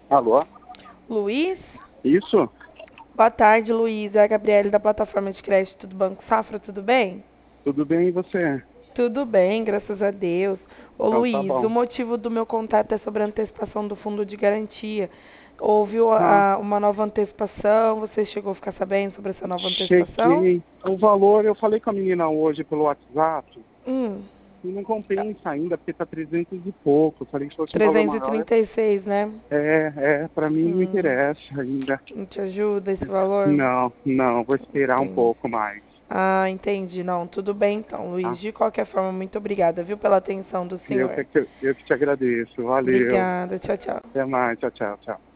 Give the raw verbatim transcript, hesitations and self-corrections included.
Alô? Luiz? Isso? Boa tarde, Luiz. É a Gabriele da plataforma de crédito do Banco Safra, tudo bem? Tudo bem e você? Tudo bem, graças a Deus. Ô Então tá Luiz, o bom. motivo do meu contato é sobre a antecipação do fundo de garantia. Houve o- Ah, a- uma nova antecipação, você chegou a ficar sabendo sobre essa nova antecipação? cheguei. O valor, eu falei com a menina hoje pelo WhatsApp Hum, e não compensa ainda, porque tá trezentos e pouco. Eu falei que fosse um valor trezentos e maior. trinta e seis, né? É, é, pra mim não interessa ainda. Não te ajuda esse valor? Não, não, vou esperar um Entendi. pouco mais. Ah, entendi. Não, tudo bem então, Tá? Luiz. De qualquer forma, muito obrigada, viu, pela atenção do Eu que, senhor. eu que te agradeço. Valeu. Obrigada. Tchau, tchau. Até mais. Tchau, tchau, tchau.